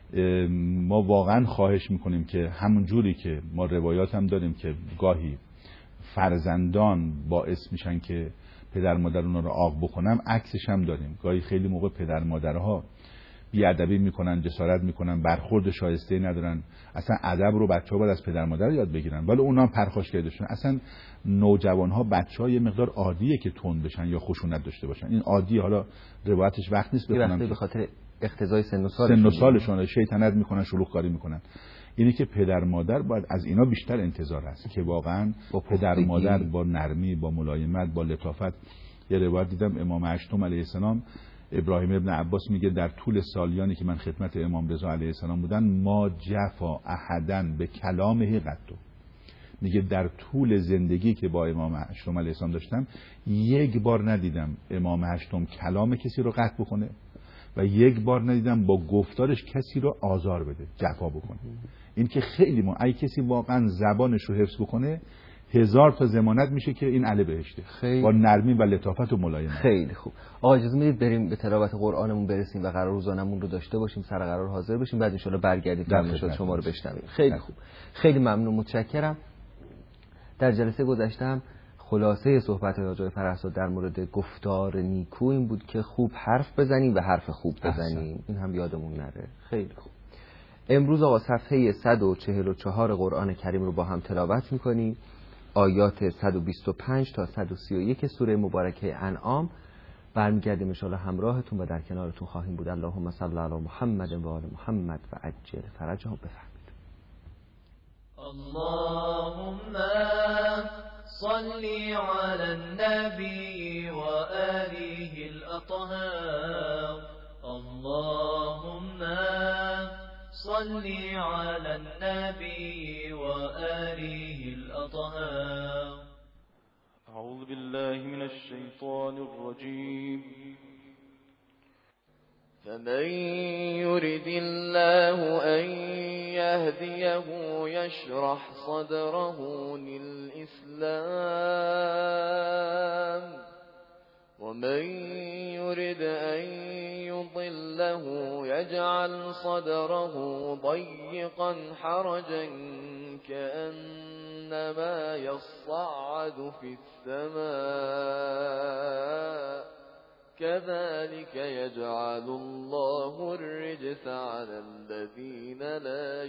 ما واقعا خواهش میکنیم که همون جوری که ما روایات هم داریم که گاهی فرزندان باعث میشن که پدر مادر اونا رو عاق بکنن، عکسش هم داریم. گاهی خیلی موقع پدر مادرها بی‌ادبی میکنن، جسارت میکنن، برخورد شایسته ندارن. اصلا ادب رو بچه‌ها باید از پدر مادر یاد بگیرن، ولی اونا هم پرخاشگری داشتن. اصلا نوجوان‌ها، بچه‌ها یه مقدار عادیه که تند بشن یا خشونت داشته باشن. این عادیه، حالا روایتش وقت نیست بخونم، به خاطر اقتضای سن و سالشون شیطنت میکنن، شلوغ‌کاری میکنن. اینی که پدر مادر باید از اینا بیشتر انتظار هست که واقعا پدر مادر با نرمی، با ملایمت، با لطافت. یه روایت دیدم امام اشتم علیه السلام، ابراهیم ابن عباس میگه در طول سالیانی که من خدمت امام رضا علیه السلام بودن، ما جفا احدن به کلامه قطو. میگه در طول زندگی که با امام هشتم علیه السلام داشتم یک بار ندیدم امام هشتم کلام کسی رو قطع بکنه و یک بار ندیدم با گفتارش کسی رو آزار بده، جفا بکنه. این که خیلی اگه کسی واقعا زبانش رو حفظ بکنه 1000 تا ضمانت میشه که این اهل بهشته، با نرمی و لطافت و ملایمت. خیلی خوب. آقا اجازه میدید بریم به تلاوت قرآنمون برسیم و قرار روزانمون رو داشته باشیم، سر قرار حاضر بشیم، بعد ان شاءالله برگردیم فرمایشات شما رو بشنویم. خیلی خوب. خیلی ممنون، متشکرم. در جلسه گذشته خلاصه صحبت آقای فرهزاد در مورد گفتار نیکو این بود که خوب حرف بزنیم و حرف خوب بزنیم. این هم یادمون نره. خیلی خوب. امروز آقا صفحه 144 قرآن کریم رو با هم تلاوت می‌کنیم. آیات 125 تا 131 سوره مبارکه انعام. برمیگردیم ان شاءالله همراهتون و در کنارتون خواهیم بود. اللهم صل علی محمد و آل محمد و عجل فرجهم. بفرمایید. اللهم صل على النبي وآله الأطهار. اللهم صل على النبي وآله الأطهار. أعوذ بالله من الشيطان الرجيم. فمن يرد الله أن يهديه يشرح صدره للإسلام ومن يرد أن يضله يجعل صدره ضيقا حرجا كأنما يصعد في السماء كذلك يجعل الله الرجس على الذين لا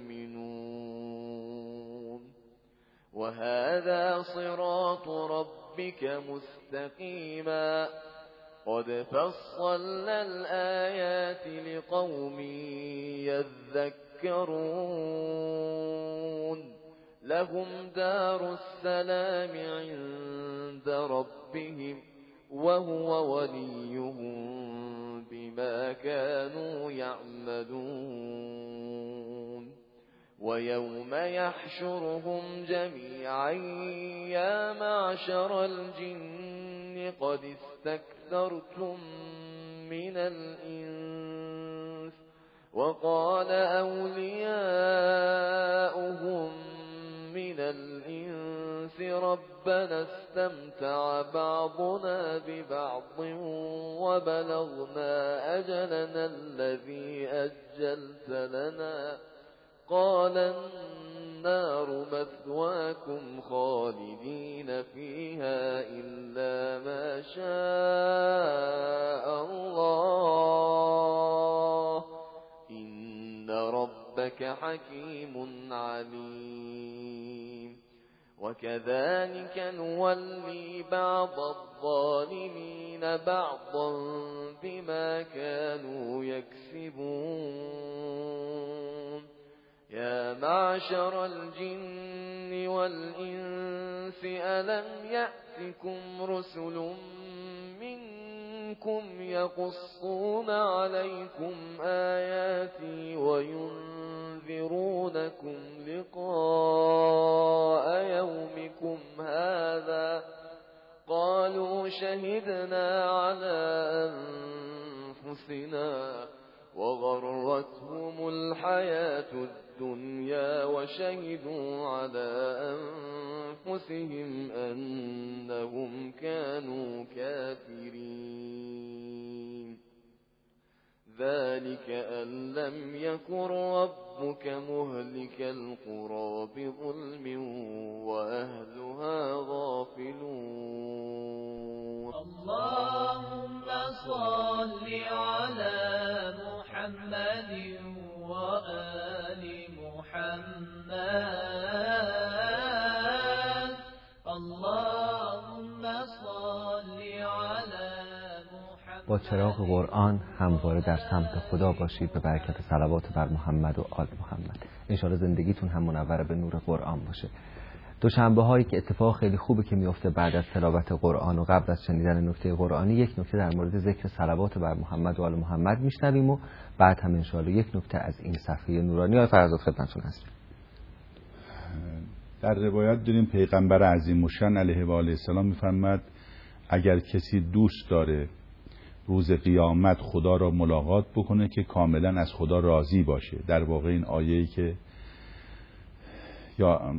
يؤمنون وهذا صراط ربك مستقيما قد فصلنا الآيات لقوم يذكرون لهم دار السلام عند ربهم وهو وليهم بما كانوا يعملون ويوم يحشرهم جميعا يا معشر الجن قد استكثرتم من الإنس وقال أولياؤهم من الإنس ربنا استمتع بعضنا ببعض وبلغنا أجلنا الذي أجلت لنا قال النار مثواكم خالدين فيها إلا ما شاء الله إن ربك حكيم عليم وكذلك نولي بعض الظالمين بعضا بما كانوا يكسبون يا معشر الجن والإنس ألم يأتكم رسل منكم يقصون عليكم آياتي وينذرونكم لقاء يومكم هذا قالوا شهدنا على أنفسنا وغرتهم الحياة الدنيا وشهدوا على أنفسهم أنهم كانوا كافرين ذلك أن لم يكن ربك مهلك القرى بظلم وأهلها غافلون اللهم صل على محمد وآل محمد اللهم صل على محمد. با چراغ قرآن همواره در سمت خدا باشید به برکت صلوات بر محمد و آل محمد. انشاءالله زندگیتون هم منور به نور قرآن باشه. دوشنبه هایی که اتفاق خیلی خوبه که میفته بعد از تلاوت قرآن و قبل از شنیدن نکته قرآنی، یک نکته در مورد ذکر صلوات بر محمد و آل محمد میشنویم و بعد هم انشاءالله یک نکته از این صفحه نورانی. آقای فرهزاد خدمتتون هستیم. در روایت داریم پیغمبر عظیم الشأن علیه و آله السلام می‌فرماد اگر کسی دوست داره روز قیامت خدا را ملاقات بکنه که کاملا از خدا راضی باشه. در واقع این آیه‌ای که یا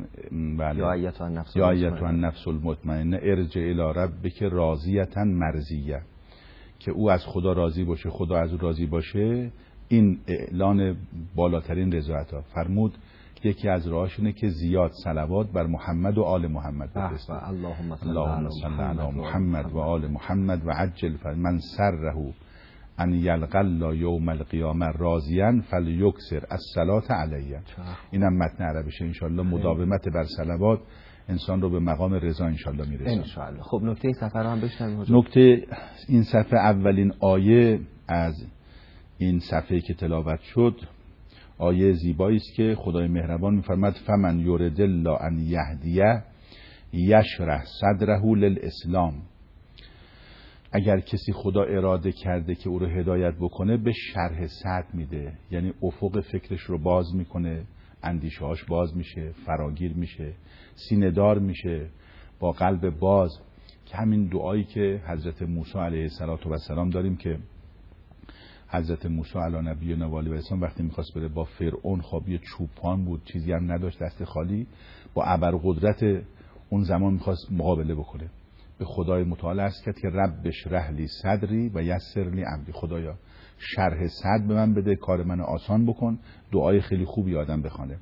ایتها النفس المطمئنه ارجع الی ربک راضیة مرضیة، که او از خدا راضی باشه، خدا از او راضی باشه. این اعلان بالاترین رضایت‌ها. فرمود یکی از راهاش اینه که زیاد صلوات بر محمد و آل محمد بفرستید. اللهم صل علی محمد و آل محمد و عجل من سره ان یلقى الله یوم القیامه راضیا فلیکثر الصلاة علیه. اینم متن عربیشه. انشالله مداومت بر صلوات انسان رو به مقام رضا انشالله میرسه. انشالله. خب نکته این صفحه رو هم بشنویم. نکته این صفحه اولین آیه از این صفحه که تلاوت شد آیه زیبایی است که خدای مهربان می‌فرماد فمن یرید الله ان یهدیه یشرح صدره للاسلام. اگر کسی خدا اراده کرده که او رو هدایت بکنه به شرح صدر میده، یعنی افق فکرش رو باز میکنه، اندیشه‌هاش باز میشه، فراگیر میشه، سینه‌دار میشه، با قلب باز. که همین دعایی که حضرت موسی علیه السلام داریم که حضرت موسی علی نبینا و علیه السلام وقتی میخواست بره با فرعون، خب یه چوپان بود، چیزی هم نداشت، دست خالی، با ابرقدرت اون زمان میخواست مقابله بکنه. به خدای متعال عرض کرد که رب اشرح لی صدری و یسر لی امری. خدایا شرح صدر به من بده، کار منو آسان بکن. دعای خیلی خوبی آدم بخونه.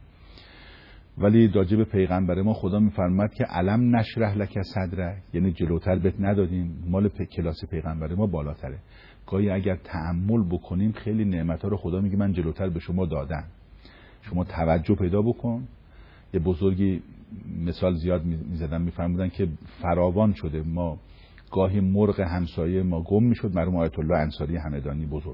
ولی راجع به پیغمبر ما خدا میفرماد که علم نشرح لک صدرک، یعنی جلوتر بهت ندادیم. مال کلاس پیغمبر ما بالاتره. گاهی اگر تأمل بکنیم خیلی نعمت‌ها رو خدا میگه من جلوتر به شما دادم، شما توجه پیدا بکن. یه بزرگی مثال زیاد میزدن، میفرمودن که فراوان شده ما گاهی مرغ همسایه ما گم میشد، مرحوم آیت الله انصاری همدانی بزرگ.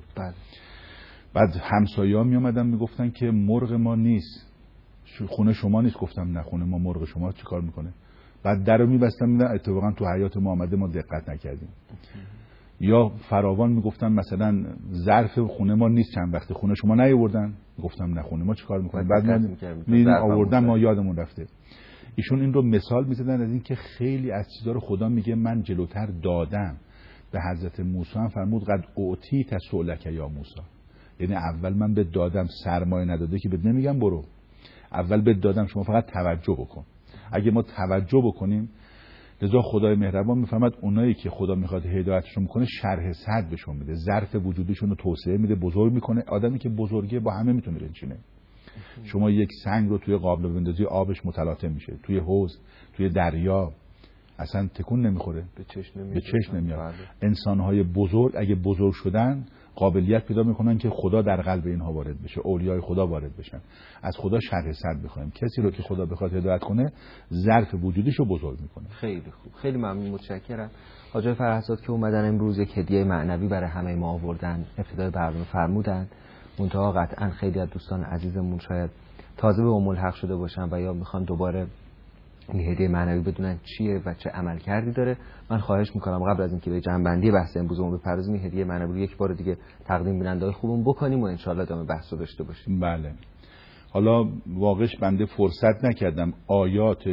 بعد همسایه‌ها میومدن میگفتن که مرغ ما نیست، خونه شما نیست. گفتم نه، خونه ما مرغ شما چیکار میکنه؟ بعد درو میبستن میگن اتفاقا تو حیات ما آمده ما دقت نکردیم. یا فراوان میگفتن مثلا ظرف خونه ما نیست، چند وقت خونه شما نیاوردن. گفتم نه، خونه ما چیکار میکنه؟ بعد میگن آوردن ما یادمون رفته. ایشون این رو مثال میزدن از این که خیلی از چیزا رو خدا میگه من جلوتر دادم. به حضرت موسی هم فرمود قد اعطیت سؤلک یا موسی، یعنی اول من به دادم، سرمایه نداده که بهت نمیگم برو، اول به دادم، شما فقط توجه بکن. اگه ما توجه بکنیم، لذا خدای مهربان میفرماد اونایی که خدا میخواد هدایتشون میکنه شرح صدر بهشون میده، ظرف وجودشون رو توسعه میده، بزرگ میکنه. آدمی که بزرگه با همه میتونه بنشینه. شما یک سنگ رو توی قابلو بندازی آبش متلاطم میشه، توی حوض، توی دریا اصلا تکون نمیخوره، به چشم نمیاد. انسانهای بزرگ اگه بزرگ شدن قابلیت پیدا میکنن که خدا در قلب اینها وارد بشه، اولیای خدا وارد بشن. از خدا شرح صدر بخوایم. کسی رو که خدا بخواد هدایت کنه ظرف وجودیش رو بزرگ میکنه. خیلی خوب، خیلی ممنون، متشکرم. حاج فرهزاد که اومدن امروز یک هدیه معنوی برای همه ما آوردن، ابتدای برنامه فرمودن. منتها قطعا خیلی از دوستان عزیزمون شاید تازه به ملحق شده باشن و یا میخوان دوباره این هدیه معنوی بدونن چیه و چه عمل کردی داره. من خواهش میکنم قبل از اینکه به جنبندی بحث امروزمون بپردازیم، این هدیه معنوی یک بار دیگه تقدیم بیننده‌های خوبمون بکنیم و انشالله ادامه بحث رو داشته باشیم. بله. حالا واقعش بنده فرصت نکردم آیات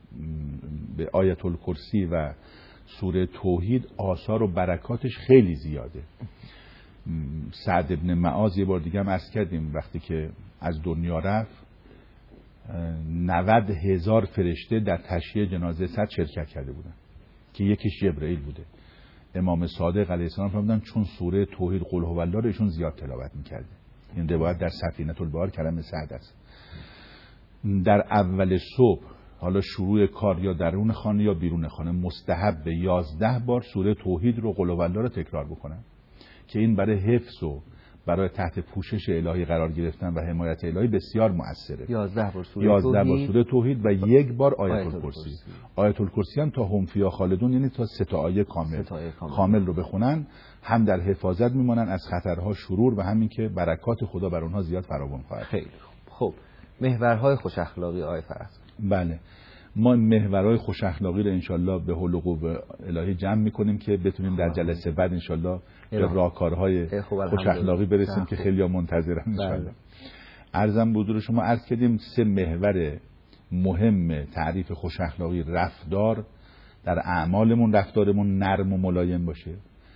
به آیت الکرسی و سوره توحید آثار و برکاتش خیلی زیاده. سعد ابن معاذ یه بار دیگه هم عرض کردیم وقتی که از دنیا رفت 90,000 فرشته در تشییع جنازه سعد شرکت کرده بودن که یکیش جبرئیل بوده. امام صادق علیه السلام فرمودن چون سوره توحید قل هو الله رو ایشون زیاد تلاوت می‌کرده. این روایت در سفینه البحر کلام سعد است. در اول صبح حالا شروع کار یا درون خانه یا بیرون خانه مستحب 11 بار سوره توحید رو قل هو الله رو تکرار بکنن که این برای حفظ و برای تحت پوشش الهی قرار گرفتن و حمایت الهی بسیار مؤثره. 11 بار سوره توحید و یک بار آیت الکرسی. آیت الکرسی هم تا هم فیا خالدون، یعنی تا 3 آیه کامل رو بخونن، هم در حفاظت میمونن از خطرها، شرور و همین که برکات خدا بر اونها زیاد فراوان خواهد. خیلی خوب. محورهای خوش اخلاقی آقای فرهزاد. بله. ما محورهای خوش اخلاقی رو انشالله به حول و قوه الهی جمع میکنیم که بتونیم در جلسه بعد انشالله به راهکارهای خوش اخلاقی برسیم که خیلی ها منتظرن انشالله. عرضم به حضور شما عرض کردیم 3 محور مهم تعریف خوش اخلاقی رفتار در اعمالمون، رفتارمون نرم و ملایم باشه.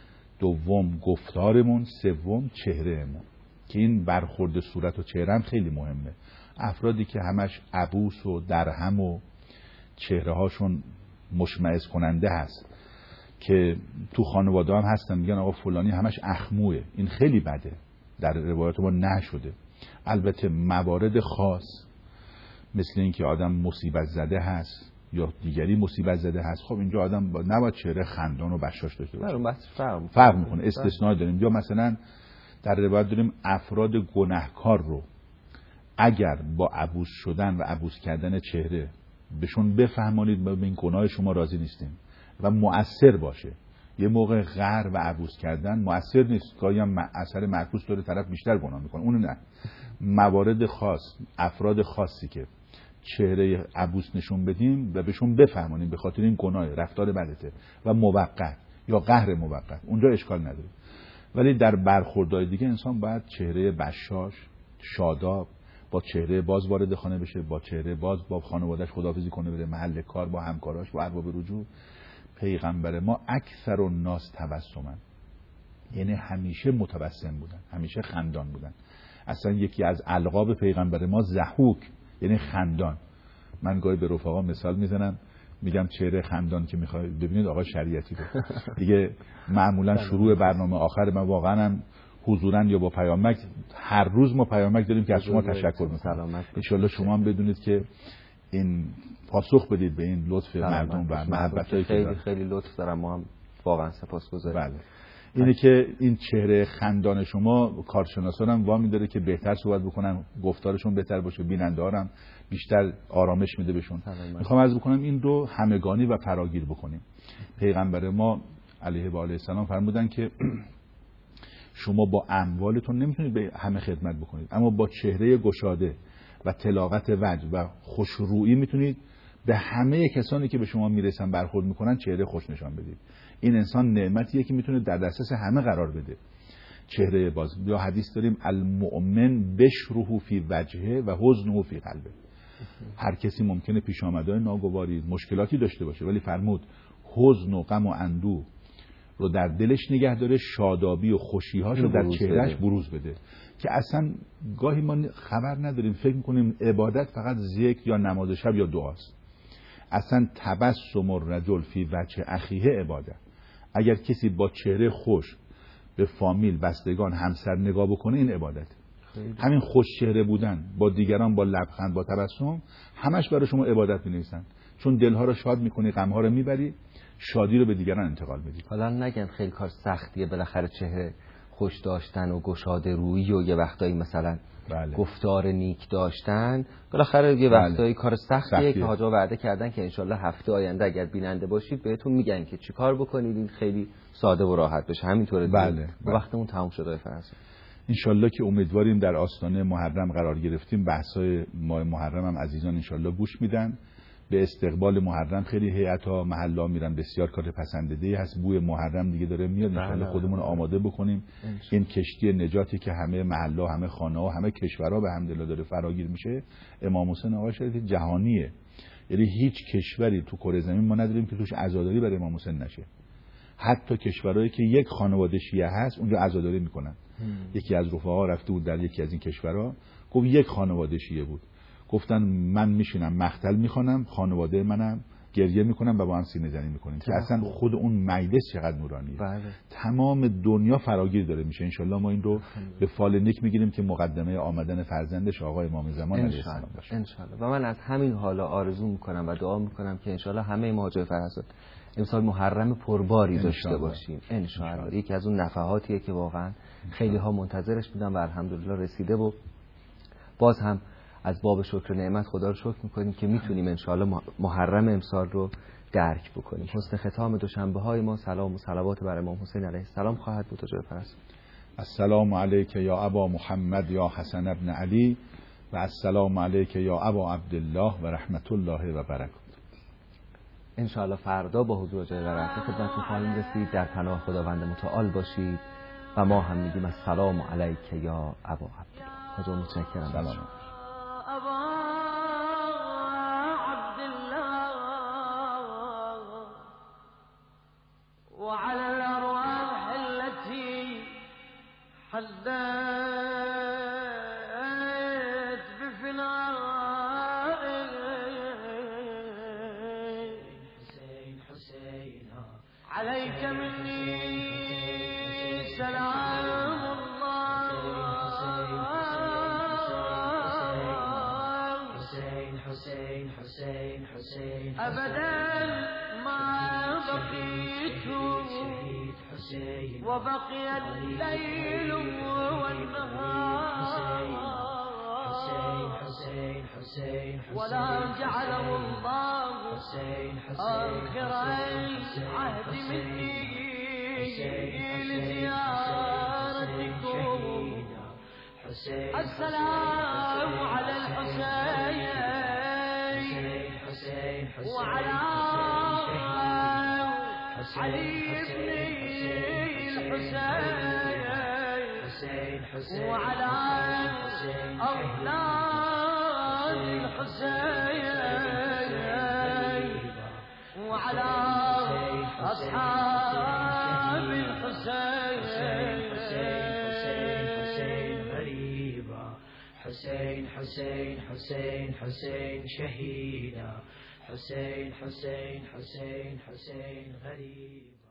دوم گفتارمون، سوم چهرهمون که این برخورد صورت و چهره هم خیلی مهمه. افرادی که همش عبوس و درهم و چهره هاشون مشمئز کننده هست که تو خانواده هم هستن میگن آقا فلانی همش اخموه، این خیلی بده، در روایات ما نشده. البته موارد خاص مثل این که آدم مصیبت زده هست یا دیگری مصیبت زده هست، خب اینجا آدم نباید چهره خندان و بشاش داشته باشه، فرق میکنه. استثناء داریم. یا مثلا در روایت داریم افراد گناهکار رو اگر با عبوس شدن و عبوس کردن چهره بهشون بفهمانید به این گناه شما راضی نیستیم و مؤثر باشه. یه موقع غر و عبوس کردن مؤثر نیست، گاهی هم اثر معکوس داره، طرف بیشتر گناه میکنه. اون نه، موارد خاص، افراد خاصی که چهره عبوس نشون بدیم و بهشون بفهمانیم به خاطر این گناه رفتار بدته و موقت یا قهر موقت، اونجا اشکال نداره. ولی در برخوردهای دیگه انسان باید چهره بشاش، شاداب، با چهره باز وارد خانه بشه، با چهره باز با خانواده‌اش خداحافظی کنه، بره محل کار با همکاراش، با ارباب رجوع. پیغمبر ما اکثر الناس تبسمن، یعنی همیشه متبسم بودن، همیشه خندان بودن. اصلا یکی از القاب پیغمبر ما ضحوک، یعنی خندان. من گاهی به رفقا مثال میزنم، میگم چهره خندان که میخواید ببینید آقا شریعتی رو دیگه معمولا شروع برنامه آخر من واقعا هم حضوراً یا با پیامک، هر روز ما پیامک داریم که از شما تشکر میکنم. ان شاءالله شما هم بدونید که این پاسخ بدید به این لطف مردم و محبتایی که خیلی خیلی لطف دارم، ما هم واقعا سپاسگزاریم. بله. اینه که این چهره خندان شما کارشناسان هم وامی داره که بهتر صحبت بکنن، گفتارشون بهتر باشه، بیننده ها هم بیشتر آرامش میده بهشون. میخوام عرض بکنم این رو همگانی و فراگیر بکنیم. پیغمبر ما علیه و آله السلام فرمودن که شما با اموالتون نمیتونید به همه خدمت بکنید، اما با چهره گشاده و طلاقت وجه و خوشرویی میتونید به همه کسانی که به شما میرسن برخورد میکنن چهره خوش نشان بدید. این انسان نعمتیه که میتونه در دسترس همه قرار بده. چهره باز. یا حدیث داریم المؤمن بشره فی وجهه و حزنه فی قلبه. هر کسی ممکنه پیش آمدهای ناگواری، مشکلاتی داشته باشه، ولی فرمود حزن و غم و اندوه رو در دلش نگه داره، شادابی و خوشی‌هاش رو در چهرهش بروز بده. که اصلا گاهی ما خبر نداریم، فکر می‌کنیم عبادت فقط ذکر یا نماز شب یا دعاست. اصلا تبسم الرجل فی وجه اخیه عبادت. اگر کسی با چهره خوش به فامیل، بستگان، همسر نگاه بکنه، این عبادت. همین خوش چهره بودن با دیگران، با لبخند، با تبسم، همش برای شما عبادت می‌نویسن، چون دلها رو شاد می‌کنی، غم‌ها رو می‌بری، شادی رو به دیگران انتقال بدی. حالا نگن خیلی کار سختیه بالاخره چهره خوش داشتن و گشاده رویی و یه وقتایی مثلا گفتار نیک داشتن، بالاخره یه وقتایی کار سختیه که حاجا وعده کردن که انشالله هفته آینده اگر بیننده باشید بهتون میگن که چی کار بکنید این خیلی ساده و راحت بشه. همینطوره دیگه. وقتمون تموم شده فرانسه. انشالله که امیدواریم در آستانه محرم قرار گرفتیم، بحث‌های ماه محرم هم عزیزان انشالله گوش میدن. به استقبال محرم خیلی هیئت‌ها محلا میرن، بسیار کار پسندیده‌ای هست. بوی محرم دیگه داره میاد، انشالله خودمون آماده بکنیم. این کشتی نجاتی که همه محلا، همه خانه‌ها، همه کشورها به حمدالله داره فراگیر میشه، امام حسین آقا شریف جهانیه. یعنی هیچ کشوری تو کره زمین ما نداریم که توش عزاداری برای امام حسین نشه. حتی کشورهایی که یک خانواده شیعه هست اونجا عزاداری میکنن. یکی از رفقا رفته بود در یکی از این کشورها، گفت یک خانواده شیعه بود، گفتن من میشینم مقتل میخوانم، خانواده منم گریه میکنم و با هم سینه زنی میکنیم. که اصلا خود اون مجلس چقدر نورانیه. تمام دنیا فراگیر داره میشه. انشالله ما این رو به فال نیک میگیریم که مقدمه آمدن فرزندش آقا امام زمان علیه السلام باشه انشالله. و من از همین حالا آرزو میکنم و دعا میکنم که انشالله همه ما جای فرحت امسال محرم پرباری داشته باشیم انشالله. یکی از اون نفحاتیه که واقعا خیلی ها منتظرش بودن و الحمدلله رسیده. و باز هم از باب شکر نعمت خدا رو شکر میکنیم که میتونیم انشاءالله محرم امسال رو درک بکنیم. حسن ختام دوشنبه های ما سلام و صلوات بر امام حسین علیه السلام خواهد بود. جای فرست السلام علیک یا ابا محمد یا حسن ابن علی و السلام علیک یا ابا عبدالله و رحمت الله و برکاته. انشاءالله فردا با حضور جای رفته خدمتتون خواهیم رسید. در پناه خداوند متعال باشید و ما هم میگیم السلام علیک یا ابا عبدالله. خدا متشکرم. سلام. أبدا ما بقيت وبقي الليل والنهار ولا جعله الله آخر عهد مني لزيارتكم. السلام على الحسين وعلى علي بن الحسين وعلى أولاد الحسين وعلى أصحاب الحسين. حسين حسين حسين حسين شهيدا، حسين حسين حسين حسين غريبا.